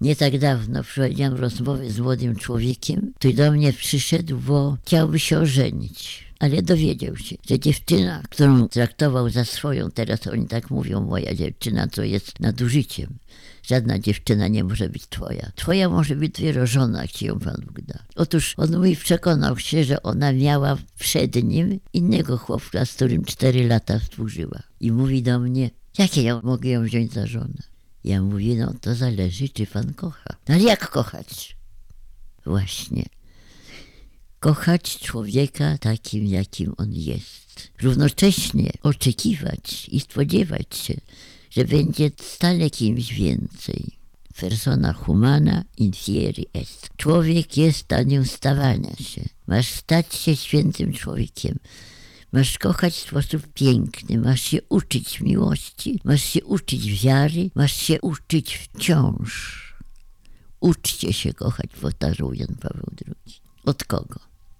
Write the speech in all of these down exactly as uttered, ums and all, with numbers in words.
Nie tak dawno prowadziłam rozmowę z młodym człowiekiem, który do mnie przyszedł, bo chciałby się ożenić. Ale dowiedział się, że dziewczyna, którą traktował za swoją, teraz oni tak mówią, moja dziewczyna, to jest nadużyciem. Żadna dziewczyna nie może być twoja. Twoja może być dopiero żona, jak ci ją Pan Bóg da. Otóż on mówi, przekonał się, że ona miała przed nim innego chłopca, z którym cztery lata współżyła. I mówi do mnie, jakie ja mogę ją wziąć za żonę? Ja mówię, no to zależy, czy Pan kocha. No ale jak kochać? Właśnie. Kochać człowieka takim, jakim on jest. Równocześnie oczekiwać i spodziewać się, że będzie stale kimś więcej. Persona humana infieri est. Człowiek jest w stanie stawania się. Masz stać się świętym człowiekiem. Masz kochać w sposób piękny, masz się uczyć miłości, masz się uczyć wiary, masz się uczyć wciąż. Uczcie się kochać, powtarzał Jan Paweł drugi. Od kogo?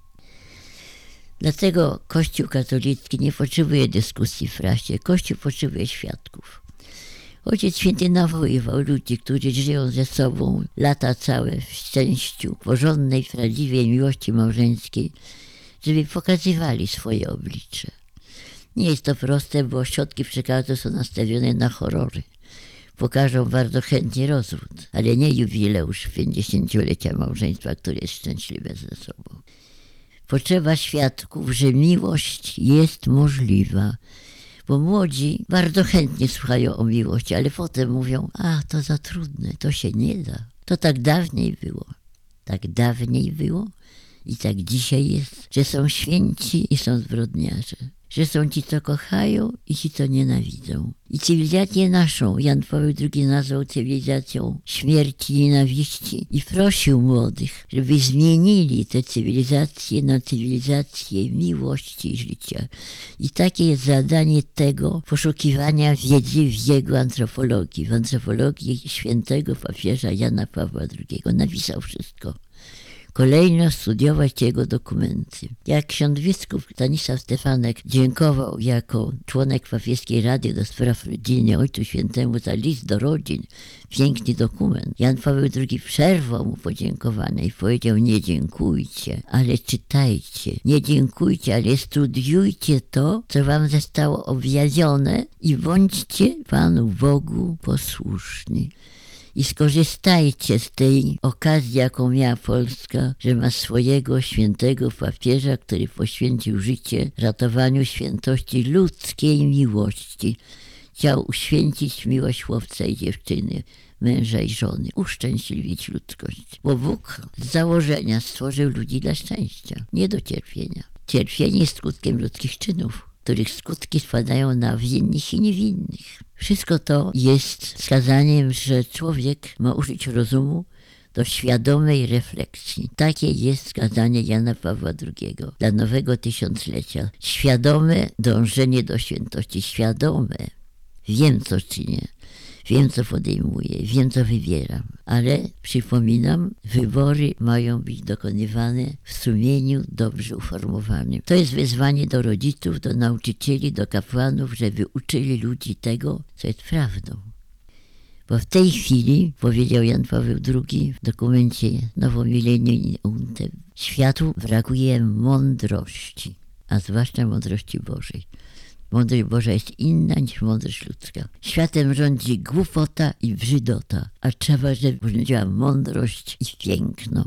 Dlatego Kościół katolicki nie potrzebuje dyskusji w prasie. Kościół potrzebuje świadków. Ojciec Święty nawoływał ludzi, którzy żyją ze sobą lata całe w szczęściu, porządnej, prawdziwej miłości małżeńskiej, żeby pokazywali swoje oblicze. Nie jest to proste, bo środki przekazu są nastawione na horrory. Pokażą bardzo chętnie rozwód, ale nie jubileusz pięćdziesięciolecia małżeństwa, które jest szczęśliwe ze sobą. Potrzeba świadków, że miłość jest możliwa, bo młodzi bardzo chętnie słuchają o miłości, ale potem mówią, a to za trudne, to się nie da. To tak dawniej było. Tak dawniej było i tak dzisiaj jest, że są święci i są zbrodniarze. Że są ci, co kochają i ci, co nienawidzą. I cywilizację naszą Jan Paweł drugi nazwał cywilizacją śmierci i nienawiści i prosił młodych, żeby zmienili tę cywilizację na cywilizację miłości i życia. I takie jest zadanie tego poszukiwania wiedzy w jego antropologii, w antropologii świętego papieża Jana Pawła drugiego. Napisał wszystko. Kolejno studiować jego dokumenty. Jak ksiądz biskup Stanisław Stefanek dziękował jako członek papieskiej Rady do spraw rodziny Ojcu Świętemu za list do rodzin, piękny dokument, Jan Paweł drugi przerwał mu podziękowania i powiedział, nie dziękujcie, ale czytajcie. Nie dziękujcie, ale studiujcie to, co wam zostało objawione i bądźcie Panu Bogu posłuszni. I skorzystajcie z tej okazji, jaką miała Polska, że ma swojego świętego papieża, który poświęcił życie ratowaniu świętości ludzkiej miłości. Chciał uświęcić miłość chłopca i dziewczyny, męża i żony, uszczęśliwić ludzkość. Bo Bóg z założenia stworzył ludzi dla szczęścia, nie do cierpienia. Cierpienie jest skutkiem ludzkich czynów, których skutki spadają na winnych i niewinnych. Wszystko to jest wskazaniem, że człowiek ma użyć rozumu do świadomej refleksji. Takie jest wskazanie Jana Pawła drugiego dla nowego tysiąclecia. Świadome dążenie do świętości. Świadome. Wiem, co czynię. Wiem, co podejmuję, wiem, co wybieram, ale przypominam, wybory mają być dokonywane w sumieniu dobrze uformowanym. To jest wezwanie do rodziców, do nauczycieli, do kapłanów, żeby uczyli ludzi tego, co jest prawdą. Bo w tej chwili, powiedział Jan Paweł drugi w dokumencie Nowomilenium, światu brakuje mądrości, a zwłaszcza mądrości Bożej. Mądrość Boża jest inna niż mądrość ludzka. Światem rządzi głupota i brzydota, a trzeba, żeby rządziła mądrość i piękno.